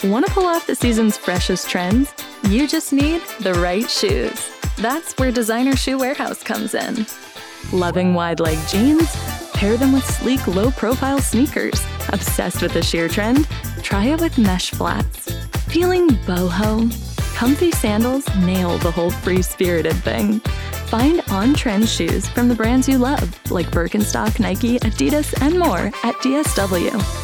Want to pull off the season's freshest trends? You just need the right shoes. That's where Designer Shoe Warehouse comes in. Loving wide-leg jeans? Pair them with sleek, low-profile sneakers. Obsessed with the sheer trend? Try it with mesh flats. Feeling boho? Comfy sandals nail the whole free-spirited thing. Find on-trend shoes from the brands you love, like Birkenstock, Nike, Adidas, and more at DSW.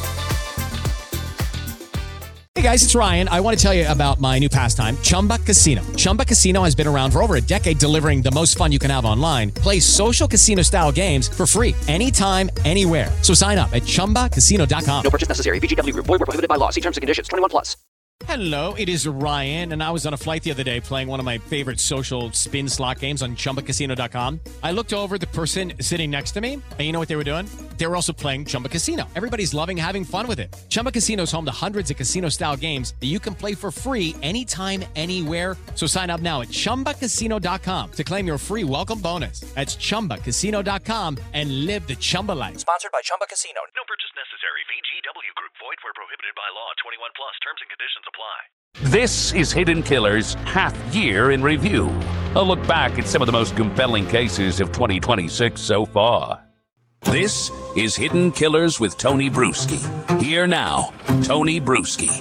Hey guys, it's Ryan. I want to tell you about my new pastime, Chumba Casino. Chumba Casino has been around for over a decade, delivering the most fun you can have online. Play social casino-style games for free anytime, anywhere. So sign up at ChumbaCasino.com. No purchase necessary. VGW Group. Void where prohibited by law. See terms and conditions. 21+. Hello, it is Ryan, and I was on a flight the other day playing one of my favorite social spin slot games on ChumbaCasino.com. I looked over at the person sitting next to me, and you know what they were doing? They were also playing Chumba Casino. Everybody's loving having fun with it. Chumba Casino is home to hundreds of casino-style games that you can play for free anytime, anywhere. So sign up now at ChumbaCasino.com to claim your free welcome bonus. That's ChumbaCasino.com and live the Chumba life. Sponsored by Chumba Casino. No purchase necessary. VGW Group. Void where prohibited by law. 21+. Terms and conditions apply. This is Hidden Killers Half Year in Review. A look back at some of the most compelling cases of 2026 so far. This is Hidden Killers with Tony Bruschi. Here now, Tony Bruschi.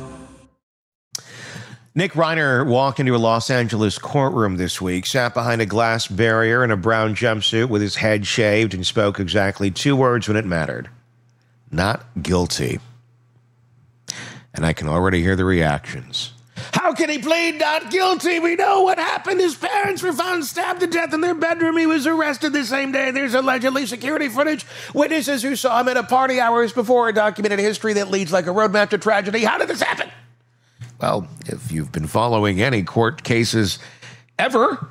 Nick Reiner walked into a Los Angeles courtroom this week, sat behind a glass barrier in a brown jumpsuit with his head shaved, and spoke exactly 2 words when it mattered. Not guilty. And I can already hear the reactions. How can he plead not guilty? We know what happened. His parents were found stabbed to death in their bedroom. He was arrested the same day. There's allegedly security footage. Witnesses who saw him at a party hours before. A documented history that leads like a roadmap to tragedy. How did this happen? Well, if you've been following any court cases ever,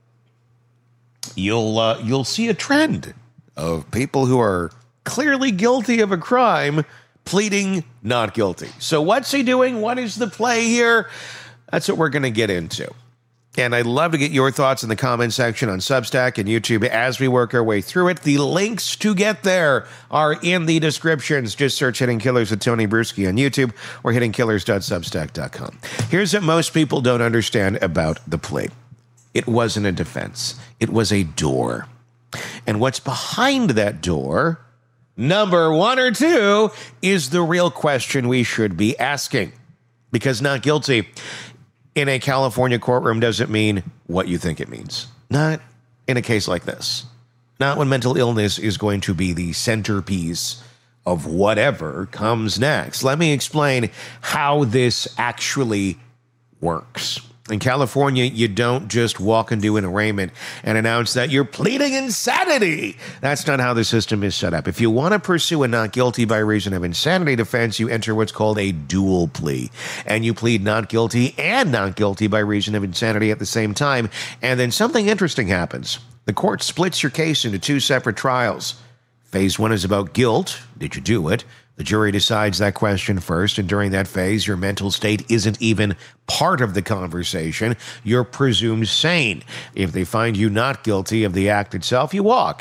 you'll see a trend of people who are clearly guilty of a crime pleading not guilty. So what's he doing? What is the play here? That's what we're going to get into. And I'd love to get your thoughts in the comment section on Substack and YouTube as we work our way through it. The links to get there are in the descriptions. Just search Hidden Killers with Tony Bruschi on YouTube or hiddenkillers.substack.com. Here's what most people don't understand about the plea. It wasn't a defense. It was a door. And what's behind that door, number 1 or 2, is the real question we should be asking. Because not guilty in a California courtroom doesn't mean what you think it means. Not in a case like this. Not when mental illness is going to be the centerpiece of whatever comes next. Let me explain how this actually works. In California, you don't just walk into an arraignment and announce that you're pleading insanity. That's not how the system is set up. If you want to pursue a not guilty by reason of insanity defense, you enter what's called a dual plea. And you plead not guilty and not guilty by reason of insanity at the same time. And then something interesting happens. The court splits your case into 2 separate trials. Phase 1 is about guilt. Did you do it? The jury decides that question first, and during that phase, your mental state isn't even part of the conversation. You're presumed sane. If they find you not guilty of the act itself, you walk.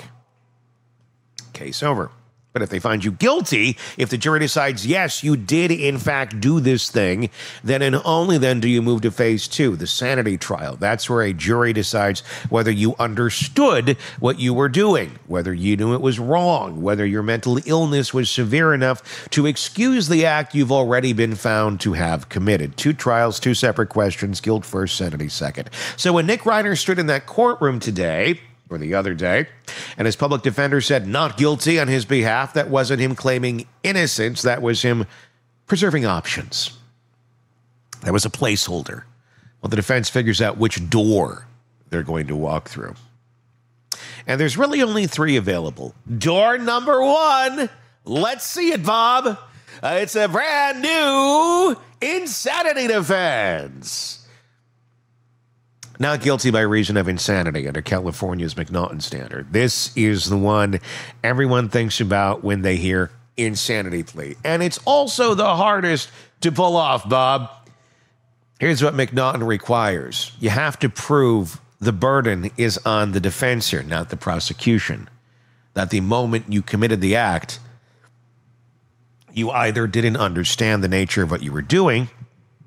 Case over. But if they find you guilty, if the jury decides, yes, you did in fact do this thing, then and only then do you move to phase 2, the sanity trial. That's where a jury decides whether you understood what you were doing, whether you knew it was wrong, whether your mental illness was severe enough to excuse the act you've already been found to have committed. 2 trials, 2 separate questions, guilt first, sanity second. So when Nick Reiner stood in that courtroom today, or the other day, and his public defender said not guilty on his behalf, that wasn't him claiming innocence. That was him preserving options. That was a placeholder. Well, the defense figures out which door they're going to walk through. And there's really only 3 available. Door number 1. Let's see it, Bob. It's a brand new insanity defense. Not guilty by reason of insanity under California's McNaughton standard. This is the one everyone thinks about when they hear insanity plea. And it's also the hardest to pull off, Bob. Here's what McNaughton requires. You have to prove the burden is on the defense here, not the prosecution. That the moment you committed the act, you either didn't understand the nature of what you were doing,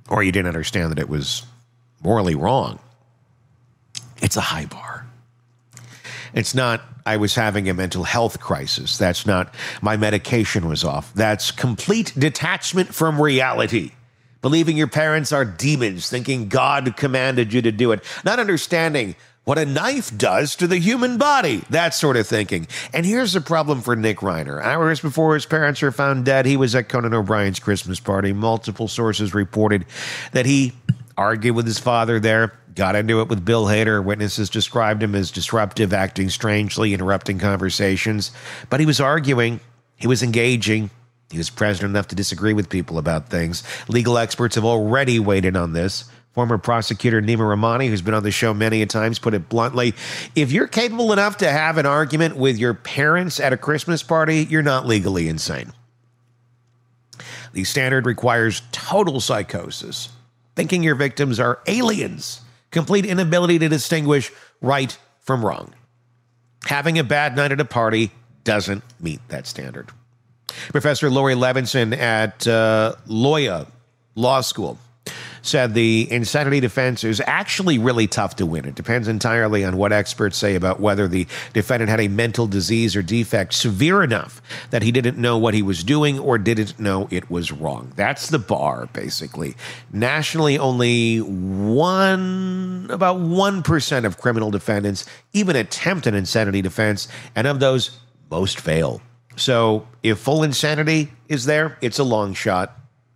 or you didn't understand that it was morally wrong. It's a high bar. It's not, I was having a mental health crisis. That's not, my medication was off. That's complete detachment from reality. Believing your parents are demons, thinking God commanded you to do it. Not understanding what a knife does to the human body. That sort of thinking. And here's the problem for Nick Reiner. Hours before his parents were found dead, he was at Conan O'Brien's Christmas party. Multiple sources reported that he argued with his father there, got into it with Bill Hader. Witnesses described him as disruptive, acting strangely, interrupting conversations. But he was arguing, he was engaging, he was present enough to disagree with people about things. Legal experts have already weighed in on this. Former prosecutor Nima Rahmani, who's been on the show many a times, put it bluntly, if you're capable enough to have an argument with your parents at a Christmas party, you're not legally insane. The standard requires total psychosis, thinking your victims are aliens, complete inability to distinguish right from wrong. Having a bad night at a party doesn't meet that standard. Professor Laurie Levinson at Loyola Law School said the insanity defense is actually really tough to win. It depends entirely on what experts say about whether the defendant had a mental disease or defect severe enough that he didn't know what he was doing or didn't know it was wrong. That's the bar, basically. Nationally, only about 1% of criminal defendants even attempt an insanity defense, and of those, most fail. So if full insanity is there, it's a long shot.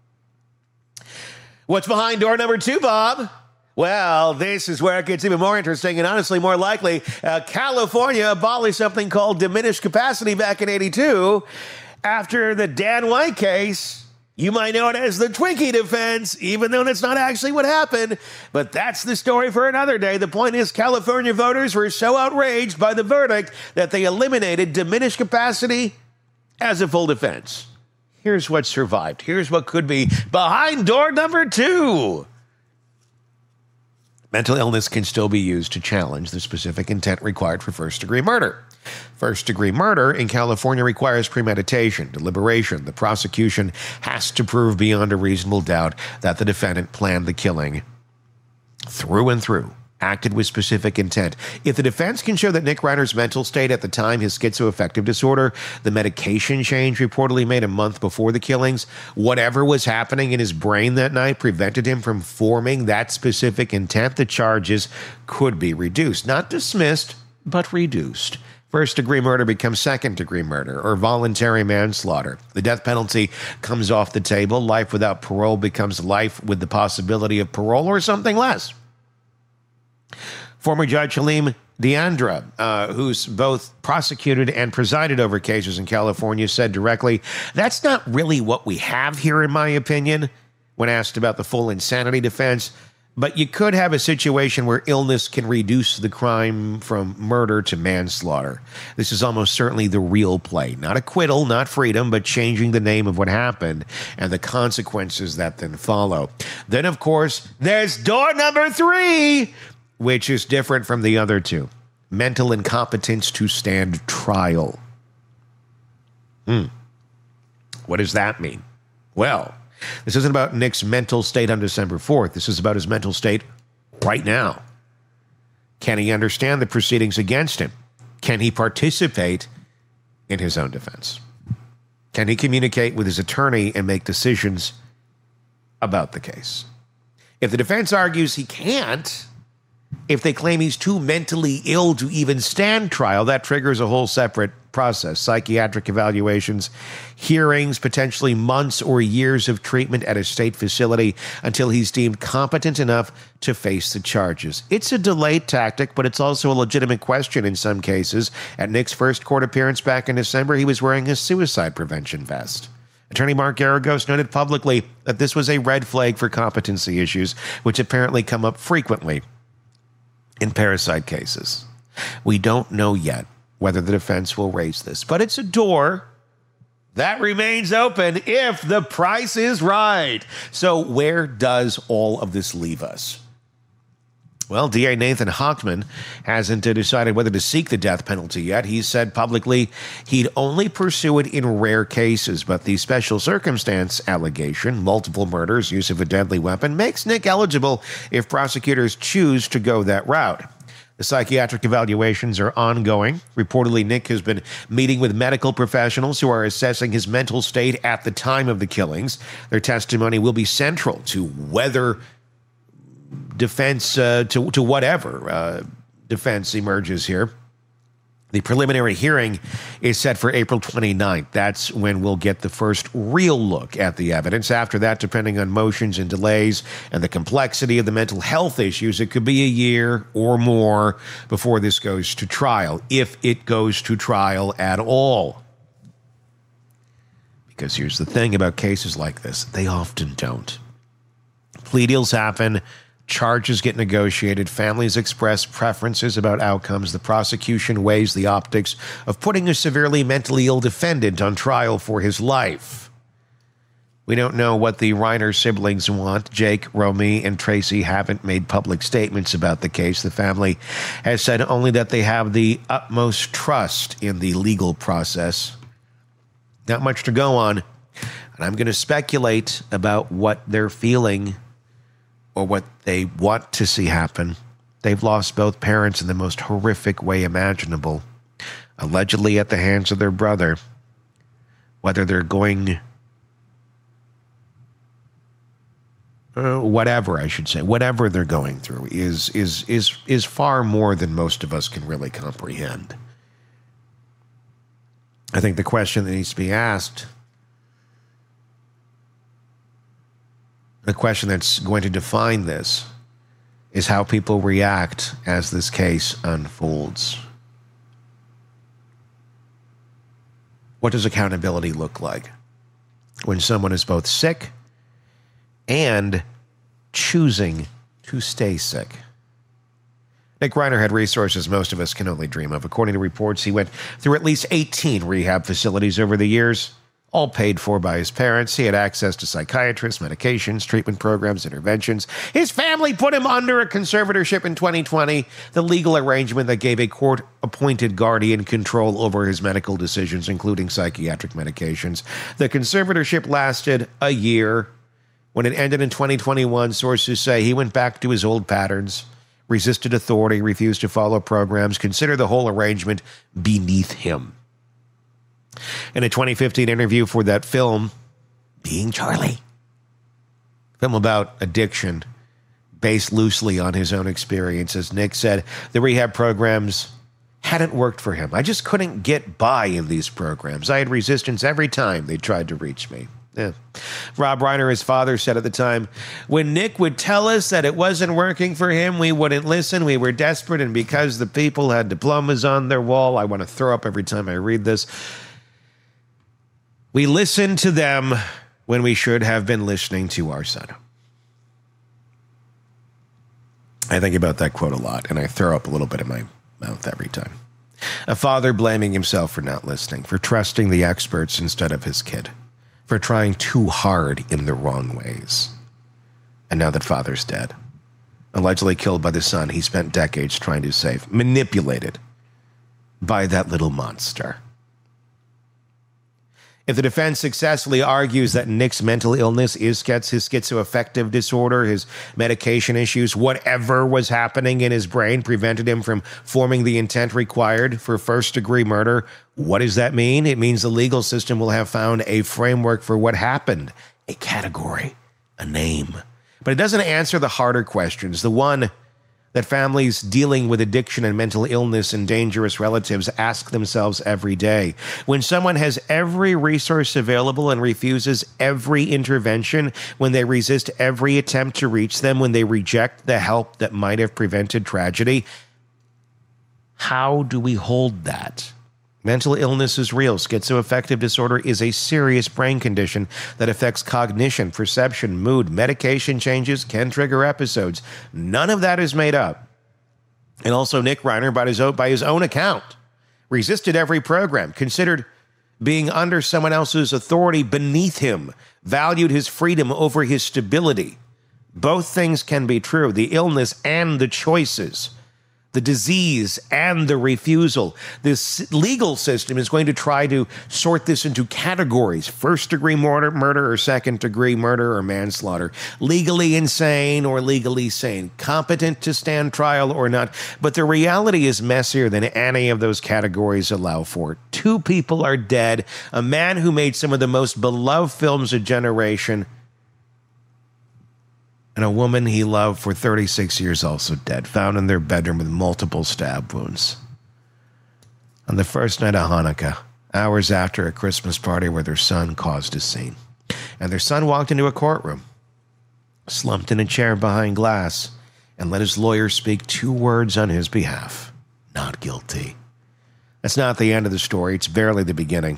What's behind door number 2, Bob? Well, this is where it gets even more interesting and honestly more likely. California abolished something called diminished capacity back in 82 after the Dan White case. You might know it as the Twinkie defense, even though that's not actually what happened. But that's the story for another day. The point is California voters were so outraged by the verdict that they eliminated diminished capacity as a full defense. Here's what survived. Here's what could be behind door number 2. Mental illness can still be used to challenge the specific intent required for first-degree murder. First-degree murder in California requires premeditation, deliberation. The prosecution has to prove beyond a reasonable doubt that the defendant planned the killing through and through, acted with specific intent. If the defense can show that Nick Reiner's mental state at the time, his schizoaffective disorder, the medication change reportedly made a month before the killings, whatever was happening in his brain that night prevented him from forming that specific intent, the charges could be reduced. Not dismissed, but reduced. First-degree murder becomes second-degree murder or voluntary manslaughter. The death penalty comes off the table. Life without parole becomes life with the possibility of parole or something less. Former Judge Halim Deandra, who's both prosecuted and presided over cases in California, said directly, that's not really what we have here, in my opinion, when asked about the full insanity defense. But you could have a situation where illness can reduce the crime from murder to manslaughter. This is almost certainly the real play. Not acquittal, not freedom, but changing the name of what happened and the consequences that then follow. Then, of course, there's door number 3, which is different from the other 2. Mental incompetence to stand trial. What does that mean? Well, this isn't about Nick's mental state on December 4th. This is about his mental state right now. Can he understand the proceedings against him? Can he participate in his own defense? Can he communicate with his attorney and make decisions about the case? If the defense argues he can't, if they claim he's too mentally ill to even stand trial, that triggers a whole separate process. Psychiatric evaluations, hearings, potentially months or years of treatment at a state facility until he's deemed competent enough to face the charges. It's a delayed tactic, but it's also a legitimate question in some cases. At Nick's first court appearance back in December, he was wearing a suicide prevention vest. Attorney Mark Garagos noted publicly that this was a red flag for competency issues, which apparently come up frequently in parricide cases. We don't know yet whether the defense will raise this, but it's a door that remains open if the price is right. So where does all of this leave us? Well, DA Nathan Hochman hasn't decided whether to seek the death penalty yet. He said publicly he'd only pursue it in rare cases, but the special circumstance allegation, multiple murders, use of a deadly weapon, makes Nick eligible if prosecutors choose to go that route. The psychiatric evaluations are ongoing. Reportedly, Nick has been meeting with medical professionals who are assessing his mental state at the time of the killings. Their testimony will be central to whether defense, to whatever defense emerges here. The preliminary hearing is set for April 29th. That's when we'll get the first real look at the evidence. After that, depending on motions and delays and the complexity of the mental health issues, it could be a year or more before this goes to trial, if it goes to trial at all. Because here's the thing about cases like this, they often don't. Plea deals happen. Charges get negotiated. Families express preferences about outcomes. The prosecution weighs the optics of putting a severely mentally ill defendant on trial for his life. We don't know what the Reiner siblings want. Jake, Romy, and Tracy haven't made public statements about the case. The family has said only that they have the utmost trust in the legal process. Not much to go on. And I'm going to speculate about what they're feeling or what they want to see happen. They've lost both parents in the most horrific way imaginable, allegedly at the hands of their brother. Whether they're going, whatever they're going through is far more than most of us can really comprehend. I think the question that needs to be asked, the question that's going to define this, is how people react as this case unfolds. What does accountability look like when someone is both sick and choosing to stay sick? Nick Reiner had resources most of us can only dream of. According to reports, he went through at least 18 rehab facilities over the years, all paid for by his parents. He had access to psychiatrists, medications, treatment programs, interventions. His family put him under a conservatorship in 2020, the legal arrangement that gave a court-appointed guardian control over his medical decisions, including psychiatric medications. The conservatorship lasted a year. When it ended in 2021, sources say he went back to his old patterns, resisted authority, refused to follow programs, considered the whole arrangement beneath him. In a 2015 interview for that film, Being Charlie, film about addiction, based loosely on his own experiences, Nick said the rehab programs hadn't worked for him. I just couldn't get by in these programs. I had resistance every time they tried to reach me. Yeah. Rob Reiner, his father, said at the time, when Nick would tell us that it wasn't working for him, we wouldn't listen. We were desperate, and because the people had diplomas on their wall, I want to throw up every time I read this. We listened to them when we should have been listening to our son. I think about that quote a lot, and I throw up a little bit in my mouth every time. A father blaming himself for not listening, for trusting the experts instead of his kid, for trying too hard in the wrong ways. And now that father's dead, allegedly killed by the son he spent decades trying to save, manipulated by that little monster. If the defense successfully argues that Nick's mental illness is his schizoaffective disorder, his medication issues, whatever was happening in his brain prevented him from forming the intent required for first-degree murder, what does that mean? It means the legal system will have found a framework for what happened, a category, a name. But it doesn't answer the harder questions, the one that families dealing with addiction and mental illness and dangerous relatives ask themselves every day. When someone has every resource available and refuses every intervention, when they resist every attempt to reach them, when they reject the help that might have prevented tragedy, how do we hold that? Mental illness is real. Schizoaffective disorder is a serious brain condition that affects cognition, perception, mood. Medication changes can trigger episodes. None of that is made up. And also, Nick Reiner, by his own account, resisted every program, considered being under someone else's authority beneath him, valued his freedom over his stability, Both things can be true. The illness and the choices. The disease and the refusal. This legal system is going to try to sort this into categories. First-degree murder or second-degree murder or manslaughter. Legally insane or legally sane. Competent to stand trial or not. But the reality is messier than any of those categories allow for. 2 people are dead. A man who made some of the most beloved films of generation, and a woman he loved for 36 years also dead, found in their bedroom with multiple stab wounds. On the first night of Hanukkah, hours after a Christmas party where their son caused a scene. And their son walked into a courtroom, slumped in a chair behind glass, and let his lawyer speak 2 words on his behalf. Not guilty. That's not the end of the story. It's barely the beginning.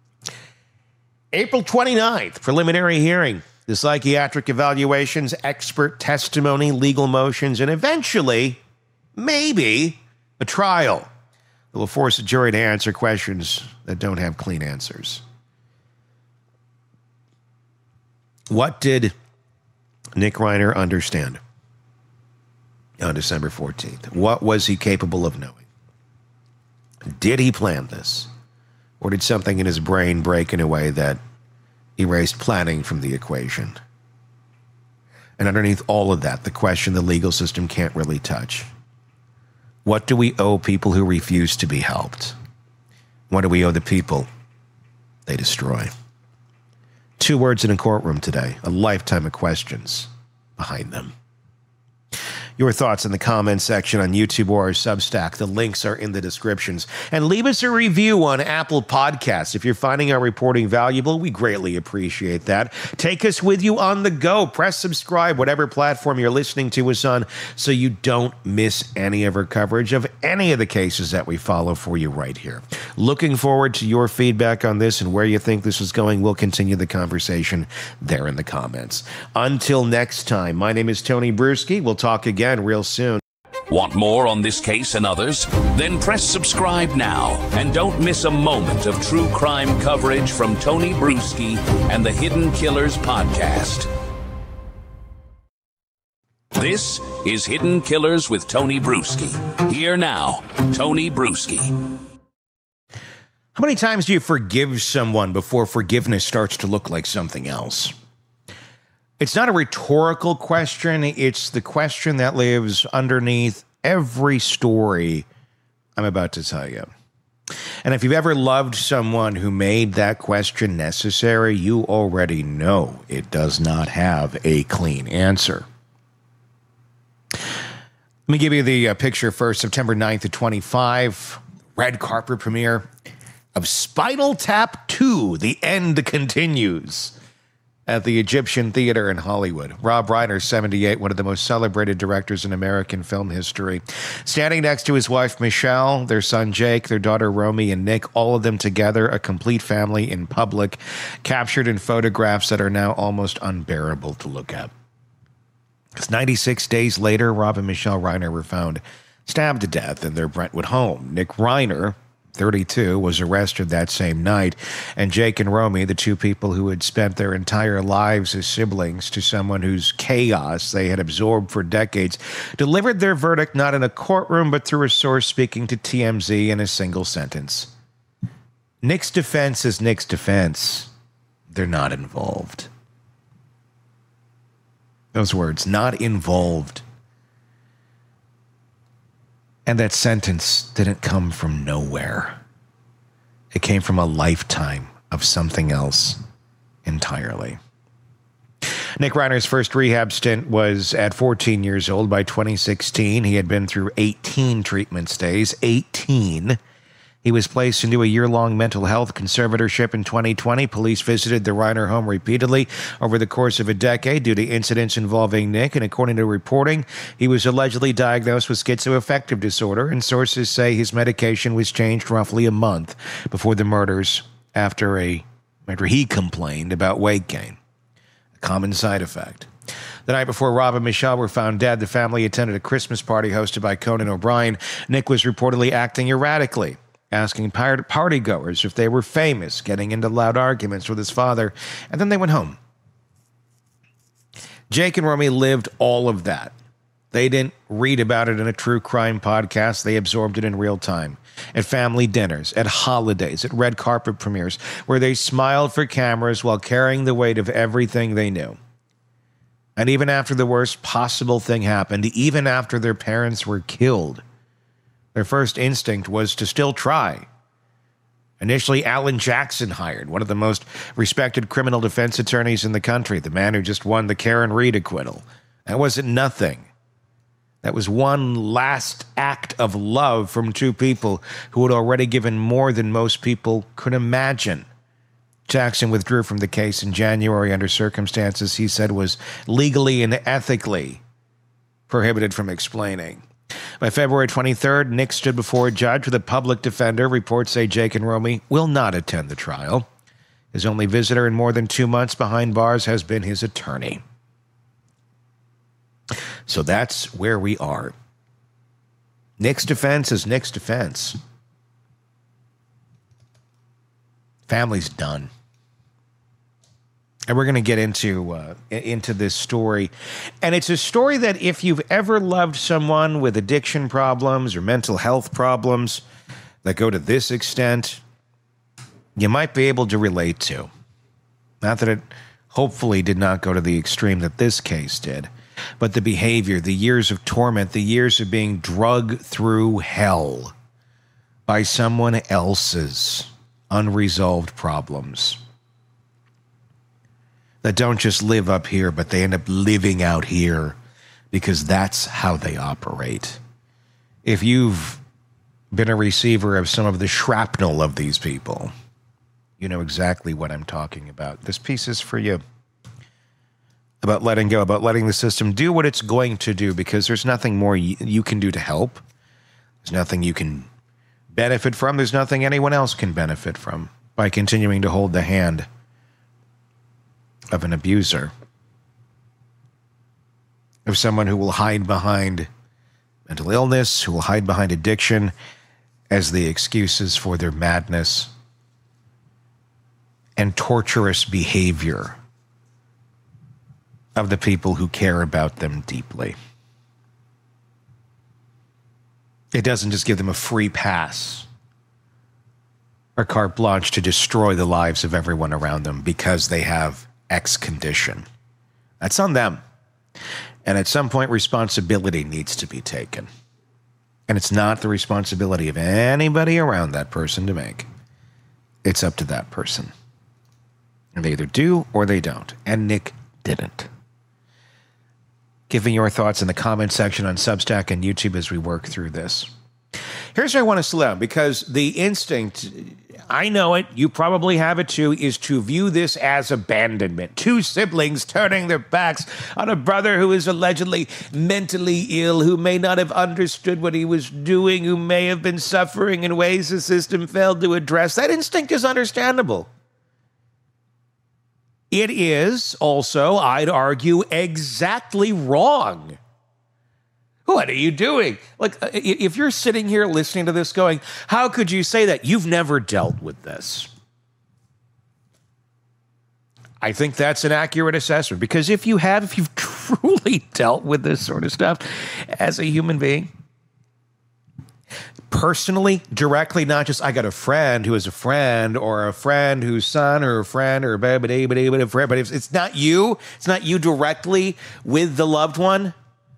April 29th, preliminary hearing. The psychiatric evaluations, expert testimony, legal motions, and eventually, maybe, a trial that will force the jury to answer questions that don't have clean answers. What did Nick Reiner understand on December 14th? What was he capable of knowing? Did he plan this? Or did something in his brain break in a way that erased planning from the equation? And underneath all of that, the question the legal system can't really touch. What do we owe people who refuse to be helped? What do we owe the people they destroy? 2 words in a courtroom today, a lifetime of questions behind them. Your thoughts in the comments section on YouTube or our Substack. The links are in the descriptions. And leave us a review on Apple Podcasts. If you're finding our reporting valuable, we greatly appreciate that. Take us with you on the go. Press subscribe, whatever platform you're listening to us on, so you don't miss any of our coverage of any of the cases that we follow for you right here. Looking forward to your feedback on this and where you think this is going. We'll continue the conversation there in the comments. Until next time, my name is Tony Bruschi. We'll talk again real soon. Want more on this case and others? Then press subscribe now and don't miss a moment of true crime coverage from Tony Bruschi and the Hidden Killers podcast. This is Hidden Killers with Tony Bruschi. Here now, Tony Bruschi. How many times do you forgive someone before forgiveness starts to look like something else? It's not a rhetorical question. It's the question that lives underneath every story I'm about to tell you. And if you've ever loved someone who made that question necessary, you already know it does not have a clean answer. Let me give you the picture first. September 9th to 25, red carpet premiere of Spinal Tap 2, The End Continues, at the Egyptian Theater in Hollywood. Rob Reiner, 78, one of the most celebrated directors in American film history. Standing next to his wife, Michelle, their son, Jake, their daughter, Romy, and Nick, all of them together, a complete family in public, captured in photographs that are now almost unbearable to look at. Because 96 days later, Rob and Michelle Reiner were found stabbed to death in their Brentwood home. Nick Reiner, 32, was arrested that same night, and Jake and Romy, the 2 people who had spent their entire lives as siblings to someone whose chaos they had absorbed for decades, delivered their verdict not in a courtroom but through a source speaking to TMZ in a single sentence. Nick's defense is Nick's defense. They're not involved. Those words, not involved. And that sentence didn't come from nowhere. It came from a lifetime of something else entirely. Nick Reiner's first rehab stint was at 14 years old. By 2016, he had been through 18 treatment stays. 18. He was placed into a year-long mental health conservatorship in 2020. Police visited the Reiner home repeatedly over the course of a decade due to incidents involving Nick, and according to reporting, he was allegedly diagnosed with schizoaffective disorder, and sources say his medication was changed roughly a month before the murders after he complained about weight gain, a common side effect. The night before Rob and Michelle were found dead, the family attended a Christmas party hosted by Conan O'Brien. Nick was reportedly acting erratically, asking partygoers if they were famous, getting into loud arguments with his father, and then they went home. Jake and Romy lived all of that. They didn't read about it in a true crime podcast. They absorbed it in real time. At family dinners, at holidays, at red carpet premieres, where they smiled for cameras while carrying the weight of everything they knew. And even after the worst possible thing happened, even after their parents were killed, their first instinct was to still try. Initially, Alan Jackson hired, one of the most respected criminal defense attorneys in the country, the man who just won the Karen Reed acquittal. That wasn't nothing. That was one last act of love from two people who had already given more than most people could imagine. Jackson withdrew from the case in January under circumstances he said was legally and ethically prohibited from explaining. By February 23rd, Nick stood before a judge with a public defender. Reports say Jake and Romy will not attend the trial. His only visitor in more than 2 months behind bars has been his attorney. So that's where we are. Nick's defense is Nick's defense. Family's done. And we're going to get into this story. And it's a story that if you've ever loved someone with addiction problems or mental health problems that go to this extent, you might be able to relate to. Not that it hopefully did not go to the extreme that this case did, but the behavior, the years of torment, the years of being drugged through hell by someone else's unresolved problems that don't just live up here, but they end up living out here because that's how they operate. If you've been a receiver of some of the shrapnel of these people, you know exactly what I'm talking about. This piece is for you. About letting go, about letting the system do what it's going to do, because there's nothing more you can do to help. There's nothing you can benefit from. There's nothing anyone else can benefit from by continuing to hold the hand of an abuser, of someone who will hide behind mental illness, who will hide behind addiction as the excuses for their madness and torturous behavior of the people who care about them deeply. It doesn't just give them a free pass or carte blanche to destroy the lives of everyone around them because they have X condition. That's on them. And at some point, responsibility needs to be taken. And it's not the responsibility of anybody around that person to make. It's up to that person. And they either do or they don't. And Nick didn't. Give me your thoughts in the comment section on Substack and YouTube as we work through this. Here's where I want to slow down, because the instinct, I know it, you probably have it too, is to view this as abandonment. Two siblings turning their backs on a brother who is allegedly mentally ill, who may not have understood what he was doing, who may have been suffering in ways the system failed to address. That instinct is understandable. It is also, I'd argue, exactly wrong. What are you doing? Like, if you're sitting here listening to this going, how could you say that? You've never dealt with this. I think that's an accurate assessment, because if you've truly dealt with this sort of stuff as a human being, personally, directly, not just I got a friend who is a friend or a friend whose son or a friend or but if it's not you directly with the loved one,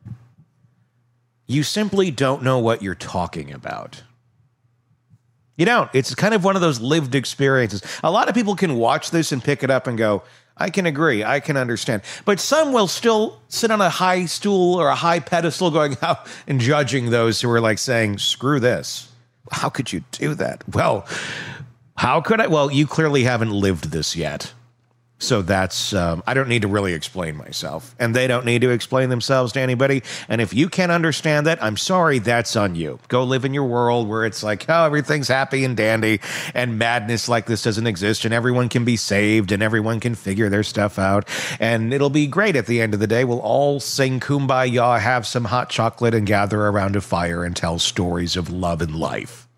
you simply don't know what you're talking about. You don't. It's kind of one of those lived experiences. A lot of people can watch this and pick it up and go, I can agree, I can understand. But some will still sit on a high stool or a high pedestal going out and judging those who are like saying, screw this. How could you do that? Well, how could I? Well, you clearly haven't lived this yet. So that's, I don't need to really explain myself. And they don't need to explain themselves to anybody. And if you can't understand that, I'm sorry, that's on you. Go live in your world where it's like, oh, everything's happy and dandy and madness like this doesn't exist and everyone can be saved and everyone can figure their stuff out. And it'll be great at the end of the day. We'll all sing Kumbaya, have some hot chocolate and gather around a fire and tell stories of love and life.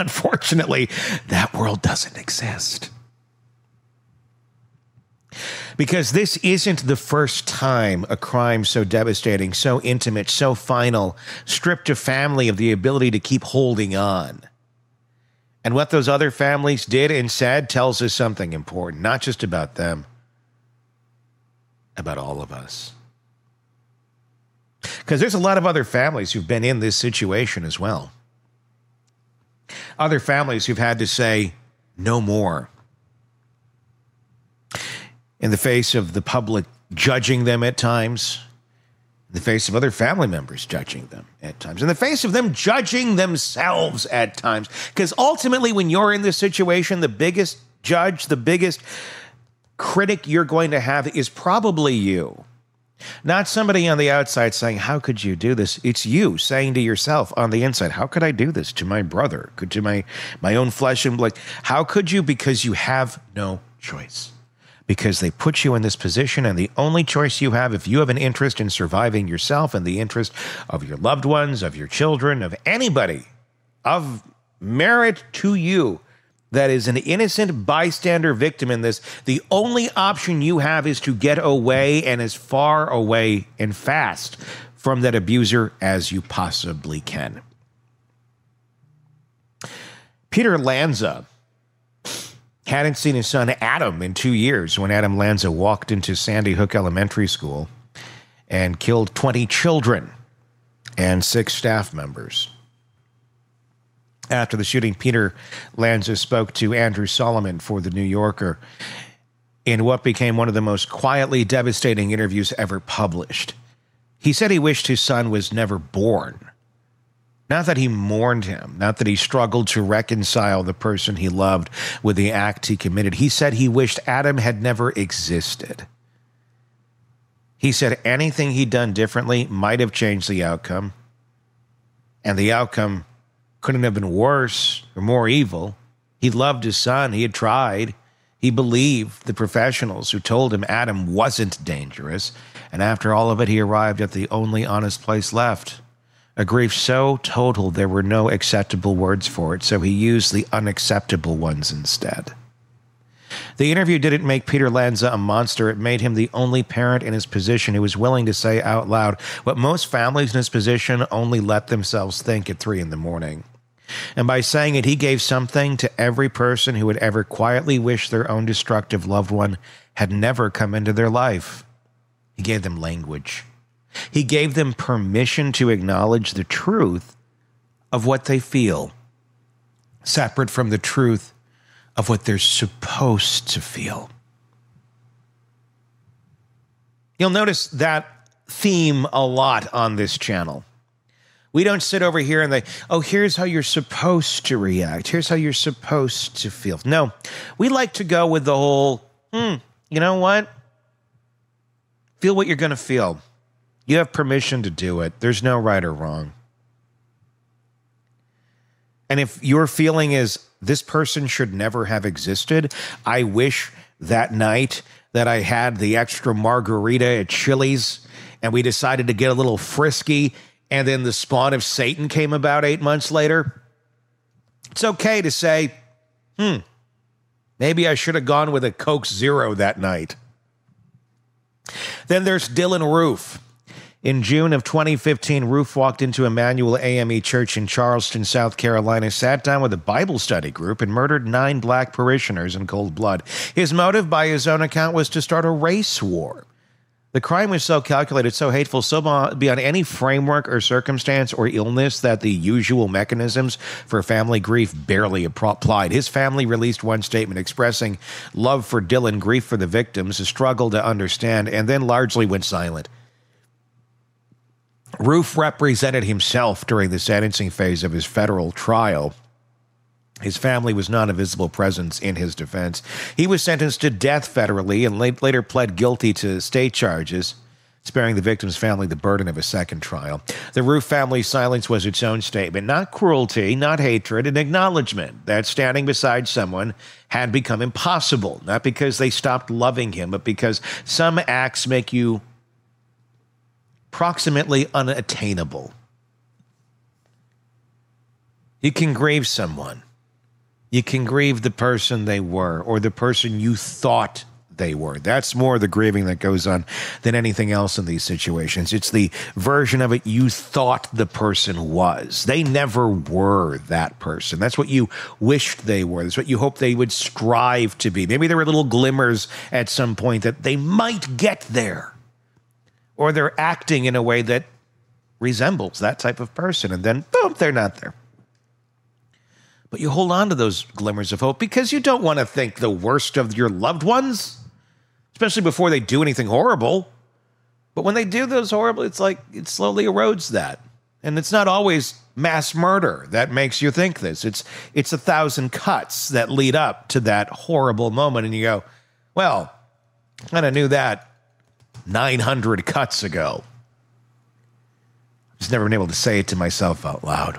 Unfortunately, that world doesn't exist. Because this isn't the first time a crime so devastating, so intimate, so final, stripped a family of the ability to keep holding on. And what those other families did and said tells us something important, not just about them, about all of us. Because there's a lot of other families who've been in this situation as well. Other families who've had to say no more in the face of the public judging them at times, in the face of other family members judging them at times, in the face of them judging themselves at times. Because ultimately, when you're in this situation, the biggest judge, the biggest critic you're going to have is probably you. Not somebody on the outside saying, how could you do this? It's you saying to yourself on the inside, how could I do this to my brother, to my own flesh and blood? How could you? Because you have no choice. Because they put you in this position, and the only choice you have, if you have an interest in surviving yourself and the interest of your loved ones, of your children, of anybody of merit to you that is an innocent bystander victim in this, the only option you have is to get away, and as far away and fast from that abuser as you possibly can. Peter Lanza hadn't seen his son Adam in 2 years when Adam Lanza walked into Sandy Hook Elementary School and killed 20 children and 6 staff members. After the shooting, Peter Lanza spoke to Andrew Solomon for The New Yorker in what became one of the most quietly devastating interviews ever published. He said he wished his son was never born. Not that he mourned him, not that he struggled to reconcile the person he loved with the act he committed. He said he wished Adam had never existed. He said anything he'd done differently might have changed the outcome, and the outcome couldn't have been worse or more evil. He loved his son. He had tried. He believed the professionals who told him Adam wasn't dangerous, and after all of it, he arrived at the only honest place left. A grief so total there were no acceptable words for it, so he used the unacceptable ones instead. The interview didn't make Peter Lanza a monster. It made him the only parent in his position who was willing to say out loud what most families in his position only let themselves think at 3 a.m. And by saying it, he gave something to every person who would ever quietly wish their own destructive loved one had never come into their life. He gave them language. He gave them permission to acknowledge the truth of what they feel, separate from the truth of what they're supposed to feel. You'll notice that theme a lot on this channel. We don't sit over here and here's how you're supposed to react. Here's how you're supposed to feel. No, we like to go with the whole, you know what? Feel what you're going to feel. You have permission to do it. There's no right or wrong. And if your feeling is, this person should never have existed, I wish that night that I had the extra margarita at Chili's and we decided to get a little frisky and then the spawn of Satan came about 8 months later, it's okay to say, maybe I should have gone with a Coke Zero that night. Then there's Dylan Roof. In June of 2015, Roof walked into Emmanuel AME Church in Charleston, South Carolina, sat down with a Bible study group, and murdered 9 black parishioners in cold blood. His motive, by his own account, was to start a race war. The crime was so calculated, so hateful, so beyond any framework or circumstance or illness that the usual mechanisms for family grief barely applied. His family released one statement expressing love for Dylan, grief for the victims, a struggle to understand, and then largely went silent. Roof represented himself during the sentencing phase of his federal trial. His family was not a visible presence in his defense. He was sentenced to death federally and later pled guilty to state charges, sparing the victim's family the burden of a second trial. The Roof family's silence was its own statement, not cruelty, not hatred, an acknowledgement that standing beside someone had become impossible, not because they stopped loving him, but because some acts make you approximately unattainable. You can grieve someone. You can grieve the person they were or the person you thought they were. That's more the grieving that goes on than anything else in these situations. It's the version of it you thought the person was. They never were that person. That's what you wished they were. That's what you hoped they would strive to be. Maybe there were little glimmers at some point that they might get there. Or they're acting in a way that resembles that type of person. And then, boom, they're not there. But you hold on to those glimmers of hope because you don't want to think the worst of your loved ones, especially before they do anything horrible. But when they do those horrible, it's like it slowly erodes that. And it's not always mass murder that makes you think this. It's 1,000 cuts that lead up to that horrible moment. And you go, well, I kind of knew that 900 cuts ago. Just never been able to say it to myself out loud.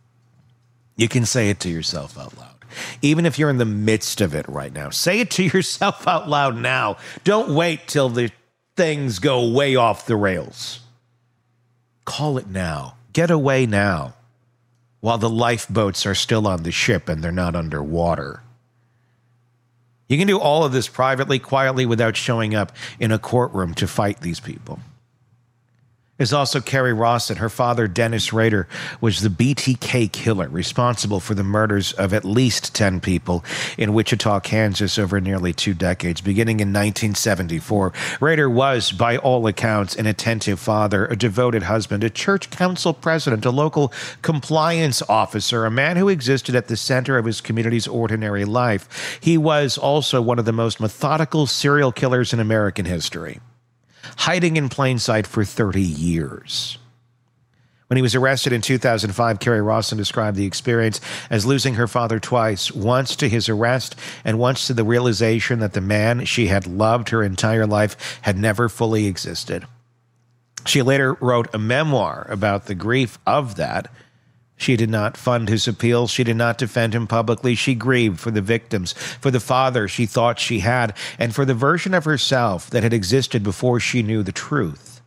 You can say it to yourself out loud. Even if you're in the midst of it right now, say it to yourself out loud now. Don't wait till the things go way off the rails. Call it now. Get away now while the lifeboats are still on the ship and they're not underwater. You can do all of this privately, quietly, without showing up in a courtroom to fight these people. There's also Carrie Rawson. Her father, Dennis Rader, was the BTK killer responsible for the murders of at least 10 people in Wichita, Kansas over nearly 2 decades, beginning in 1974. Rader was, by all accounts, an attentive father, a devoted husband, a church council president, a local compliance officer, a man who existed at the center of his community's ordinary life. He was also one of the most methodical serial killers in American history, hiding in plain sight for 30 years. When he was arrested in 2005, Carrie Rawson described the experience as losing her father twice, once to his arrest and once to the realization that the man she had loved her entire life had never fully existed. She later wrote a memoir about the grief of that. She did not fund his appeals. She did not defend him publicly. She grieved for the victims, for the father she thought she had, and for the version of herself that had existed before she knew the truth.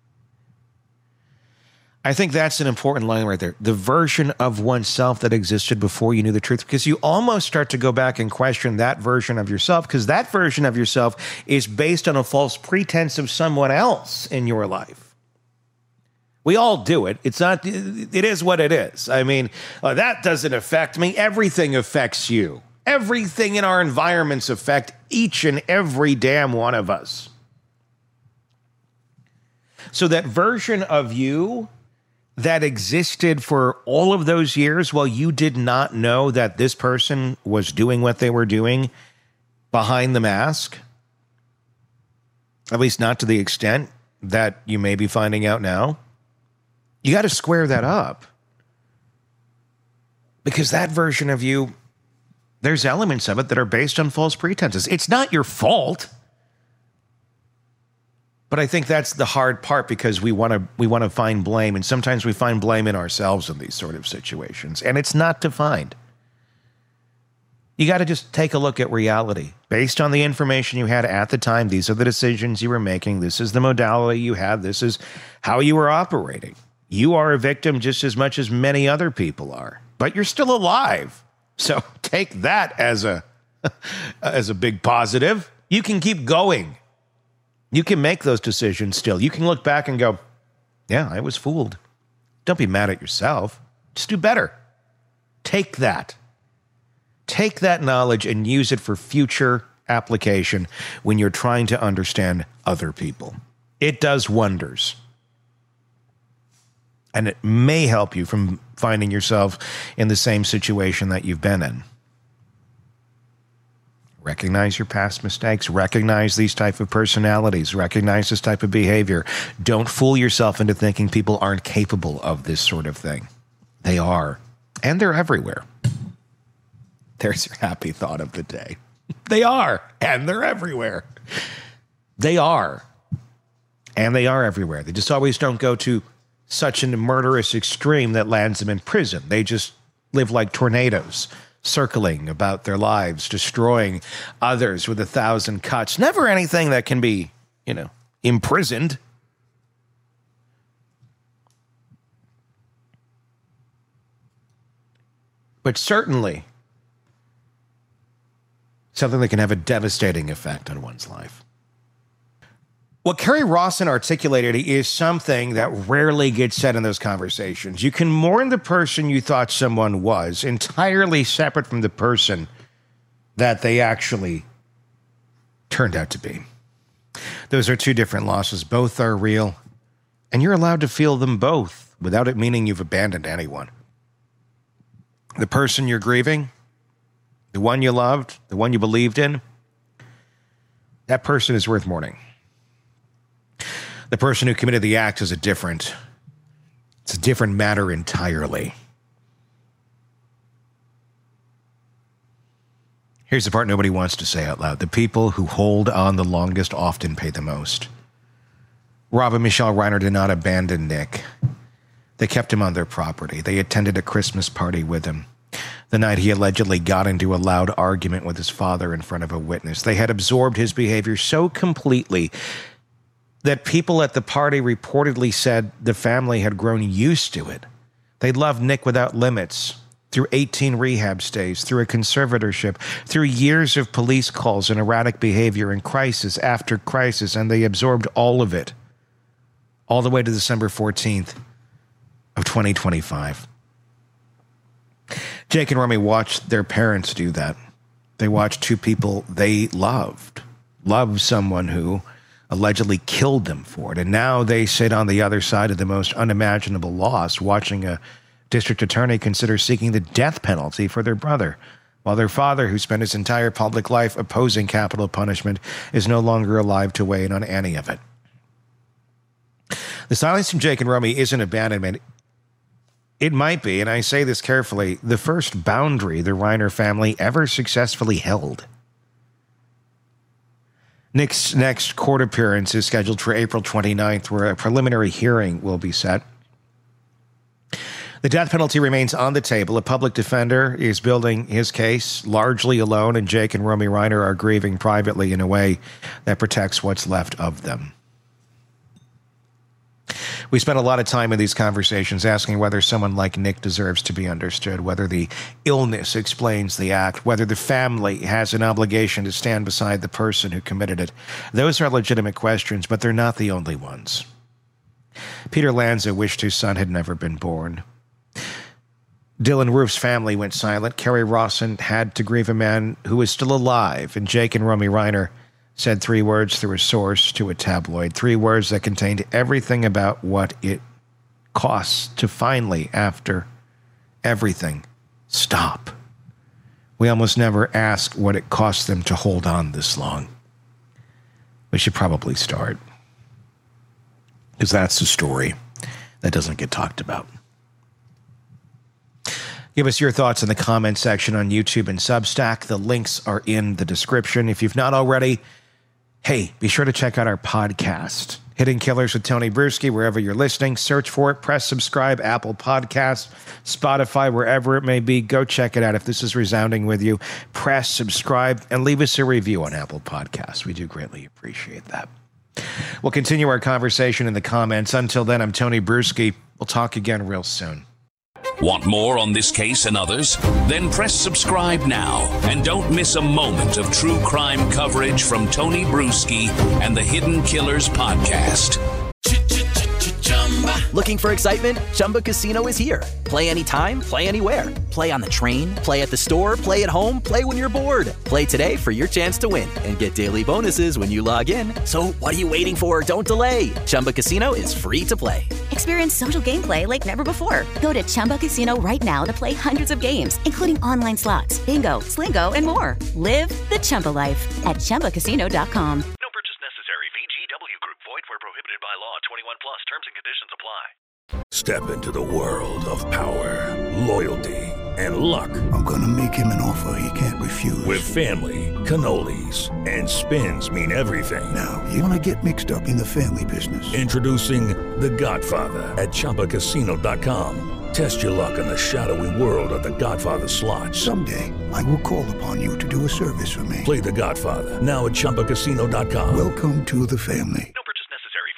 I think that's an important line right there. The version of oneself that existed before you knew the truth, because you almost start to go back and question that version of yourself, because that version of yourself is based on a false pretense of someone else in your life. We all do it. It is what it is. I mean, that doesn't affect me. Everything affects you. Everything in our environments affect each and every damn one of us. So that version of you that existed for all of those years while you did not know that this person was doing what they were doing behind the mask, at least not to the extent that you may be finding out now, you got to square that up. Because that version of you, there's elements of it that are based on false pretenses. It's not your fault. But I think that's the hard part, because we want to find blame, and sometimes we find blame in ourselves in these sort of situations, and it's not defined. You got to just take a look at reality. Based on the information you had at the time, these are the decisions you were making. This is the modality you had. This is how you were operating. You are a victim just as much as many other people are, but you're still alive. So take that as a big positive. You can keep going. You can make those decisions still. You can look back and go, yeah, I was fooled. Don't be mad at yourself. Just do better. Take that. Take that knowledge and use it for future application when you're trying to understand other people. It does wonders. And it may help you from finding yourself in the same situation that you've been in. Recognize your past mistakes. Recognize these type of personalities. Recognize this type of behavior. Don't fool yourself into thinking people aren't capable of this sort of thing. They are. And they're everywhere. There's your happy thought of the day. They are. And they're everywhere. They are. And they are everywhere. They just always don't go to such a murderous extreme that lands them in prison. They just live like tornadoes, circling about their lives, destroying others with 1,000 cuts. Never anything that can be, imprisoned. But certainly something that can have a devastating effect on one's life. What Kerri Rawson articulated is something that rarely gets said in those conversations. You can mourn the person you thought someone was, entirely separate from the person that they actually turned out to be. Those are two different losses. Both are real, and you're allowed to feel them both without it meaning you've abandoned anyone. The person you're grieving, the one you loved, the one you believed in, that person is worth mourning. The person who committed the act is it's a different matter entirely. Here's the part nobody wants to say out loud. The people who hold on the longest often pay the most. Rob and Michelle Reiner did not abandon Nick. They kept him on their property. They attended a Christmas party with him. The night he allegedly got into a loud argument with his father in front of a witness. They had absorbed his behavior so completely that people at the party reportedly said the family had grown used to it. They loved Nick without limits, through 18 rehab stays, through a conservatorship, through years of police calls and erratic behavior and crisis after crisis, and they absorbed all of it, all the way to December 14th of 2025. Jake and Romy watched their parents do that. They watched two people they loved someone who allegedly killed them for it. And now they sit on the other side of the most unimaginable loss, watching a district attorney consider seeking the death penalty for their brother, while their father, who spent his entire public life opposing capital punishment, is no longer alive to weigh in on any of it. The silence from Jake and Romy isn't abandonment. It might be, and I say this carefully, the first boundary the Reiner family ever successfully held. Nick's next court appearance is scheduled for April 29th, where a preliminary hearing will be set. The death penalty remains on the table. A public defender is building his case largely alone, and Jake and Romy Reiner are grieving privately in a way that protects what's left of them. We spent a lot of time in these conversations asking whether someone like Nick deserves to be understood, whether the illness explains the act, whether the family has an obligation to stand beside the person who committed it. Those are legitimate questions, but they're not the only ones. Peter Lanza wished his son had never been born. Dylan Roof's family went silent. Kerri Rawson had to grieve a man who was still alive, and Jake and Romy Reiner said 3 words through a source to a tabloid, 3 words that contained everything about what it costs to finally, after everything, stop. We almost never ask what it costs them to hold on this long. We should probably start, because that's the story that doesn't get talked about. Give us your thoughts in the comment section on YouTube and Substack. The links are in the description. If you've not already, hey, be sure to check out our podcast, Hidden Killers with Tony Bruschi, wherever you're listening. Search for it, press subscribe, Apple Podcasts, Spotify, wherever it may be. Go check it out. If this is resounding with you, press subscribe and leave us a review on Apple Podcasts. We do greatly appreciate that. We'll continue our conversation in the comments. Until then, I'm Tony Bruschi. We'll talk again real soon. Want more on this case and others? Then press subscribe now and don't miss a moment of true crime coverage from Tony Bruschi and the Hidden Killers podcast. Looking for excitement? Chumba Casino is here. Play anytime, play anywhere. Play on the train, play at the store, play at home, play when you're bored. Play today for your chance to win and get daily bonuses when you log in. So what are you waiting for? Don't delay. Chumba Casino is free to play. Experience social gameplay like never before. Go to Chumba Casino right now to play hundreds of games, including online slots, bingo, Slingo, and more. Live the Chumba life at ChumbaCasino.com. No purchase necessary. VGW Group. Void where prohibited by law. 21 plus. Terms and conditions apply. Step into the world of power, loyalty, and luck. I'm going to make him an offer he can't refuse. With family, cannolis, and spins mean everything. Now, you want to get mixed up in the family business. Introducing The Godfather at ChumbaCasino.com. Test your luck in the shadowy world of The Godfather slot. Someday, I will call upon you to do a service for me. Play The Godfather now at ChumbaCasino.com. Welcome to the family. No purchase necessary. VGW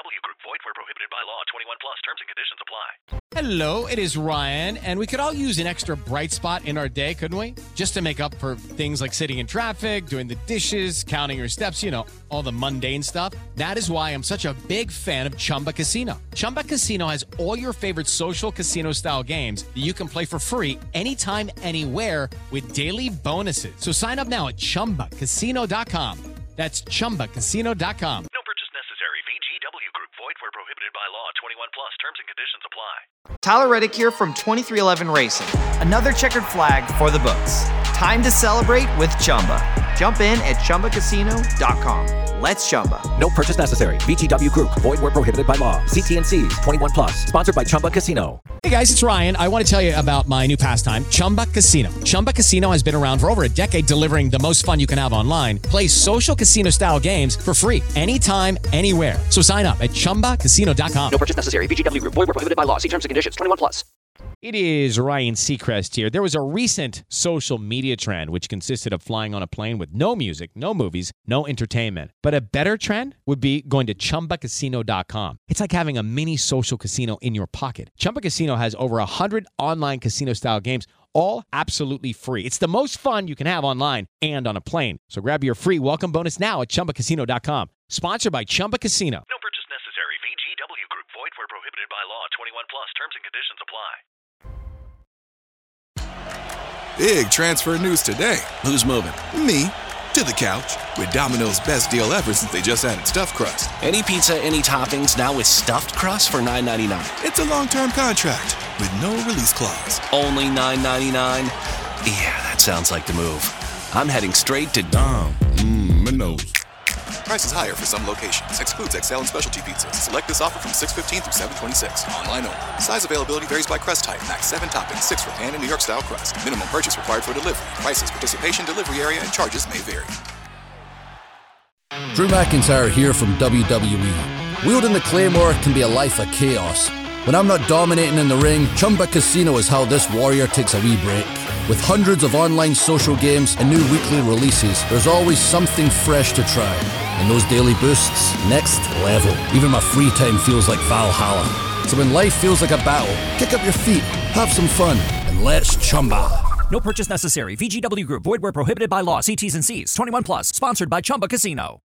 VGW Group. Void where prohibited by law. 21 plus. Terms and conditions apply. Hello, it is Ryan, and we could all use an extra bright spot in our day, couldn't we? Just to make up for things like sitting in traffic, doing the dishes, counting your steps, you know, all the mundane stuff. That is why I'm such a big fan of Chumba Casino. Chumba Casino has all your favorite social casino-style games that you can play for free anytime, anywhere with daily bonuses. So sign up now at ChumbaCasino.com. That's ChumbaCasino.com. No purchase necessary. VGW Group. Void where prohibited by law. 21 plus. Terms and conditions apply. Tyler Reddick here from 2311 Racing. Another checkered flag for the books. Time to celebrate with Chumba. Jump in at ChumbaCasino.com. Let's Chumba. No purchase necessary. VGW Group. Void where prohibited by law. See T&Cs. 21 plus. Sponsored by Chumba Casino. Hey guys, it's Ryan. I want to tell you about my new pastime, Chumba Casino. Chumba Casino has been around for over a decade, delivering the most fun you can have online. Play social casino-style games for free anytime, anywhere. So sign up at ChumbaCasino.com. No purchase necessary. VGW Group. Void where prohibited by law. See terms and conditions. 21 plus. It is Ryan Seacrest here. There was a recent social media trend which consisted of flying on a plane with no music, no movies, no entertainment. But a better trend would be going to ChumbaCasino.com. It's like having a mini social casino in your pocket. Chumba Casino has over 100 online casino-style games, all absolutely free. It's the most fun you can have online and on a plane. So grab your free welcome bonus now at ChumbaCasino.com. Sponsored by Chumba Casino. No purchase necessary. VGW Group. Void where prohibited by law. 21 plus. Terms and conditions apply. Big transfer news today. Who's moving? Me. To the couch. With Domino's best deal ever since they just added stuffed crust. Any pizza, any toppings, now with stuffed crust for $9.99. It's a long-term contract with no release clause. Only $9.99? Yeah, that sounds like the move. I'm heading straight to Domino's. Price is higher for some locations. Excludes XL and specialty pizzas. Select this offer from 6/15 through 7/26. Online only. Size availability varies by crust type. Max 7 toppings, 6 for pan and New York style crust. Minimum purchase required for delivery. Prices, participation, delivery area, and charges may vary. Drew McIntyre here from WWE. Wielding the Claymore can be a life of chaos. When I'm not dominating in the ring, Chumba Casino is how this warrior takes a wee break. With hundreds of online social games and new weekly releases, there's always something fresh to try. And those daily boosts, next level. Even my free time feels like Valhalla. So when life feels like a battle, kick up your feet, have some fun, and let's Chumba. No purchase necessary. VGW Group. Void where prohibited by law. See T's and C's. 21 plus. Sponsored by Chumba Casino.